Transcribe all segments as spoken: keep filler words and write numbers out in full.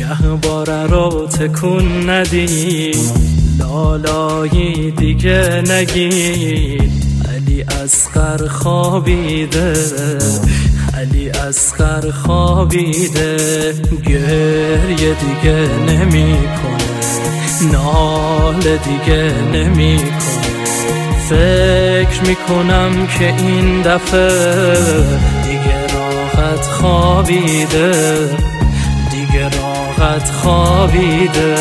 گهواره رو تکون ندی، لالایی دیگه نگی. علی اصغر خوابیده، علی اصغر خوابیده. گریه دیگه نمیکنه، ناله دیگه نمیکنه. فکر میکنم که این دفعه دیگه راحت خوابیده، دیگه راحت خوابیده.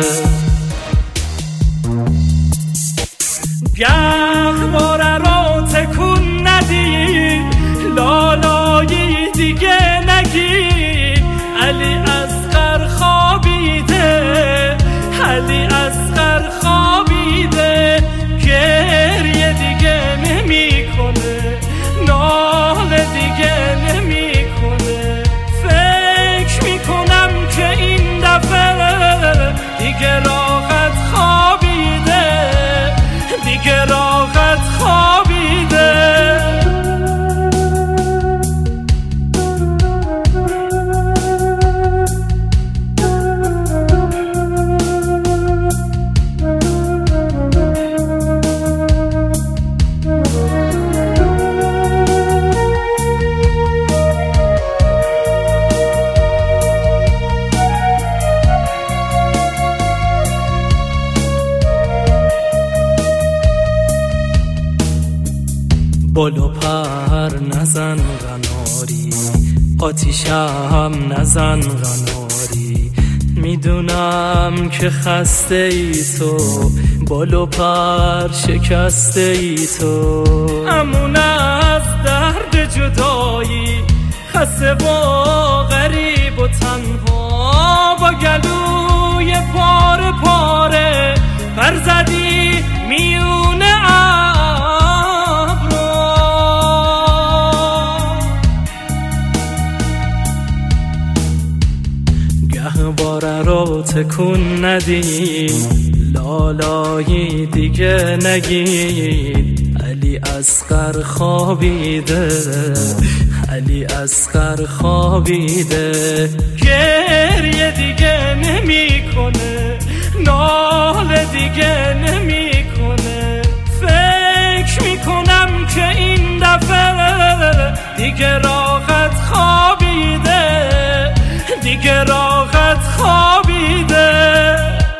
گهواره رو تکون ندی، لالایی دیگه نگی. علی اصغر خوابیده، علی اصغر خوابیده. گریه دیگه نمیکنه، ناله دیگه نمیکنه. فکر میکنم که این دفعه دیگه راحت خوابیده، دیگه راحت خوابیده. بال و پر نزن قناری، آتیشم نزن قناری. میدونم که خسته ای تو، بال و پر شکسته ای تو. امون از درد جدایی، خسته و غریب و تنها. با گلوی پاره پاره پر زدی میونه گهواره رو تکون ندی، لالایی دیگه نگی. علی اصغر خوابیده، علی اصغر خوابیده. گریه دیگه نمیکنه، ناله دیگه نمیکنه. فکر میکنم که این دفعه دیگه راحت خوابیده، دیگه راحت خوابیده.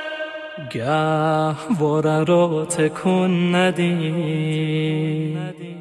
گهواره رو تکون ندی.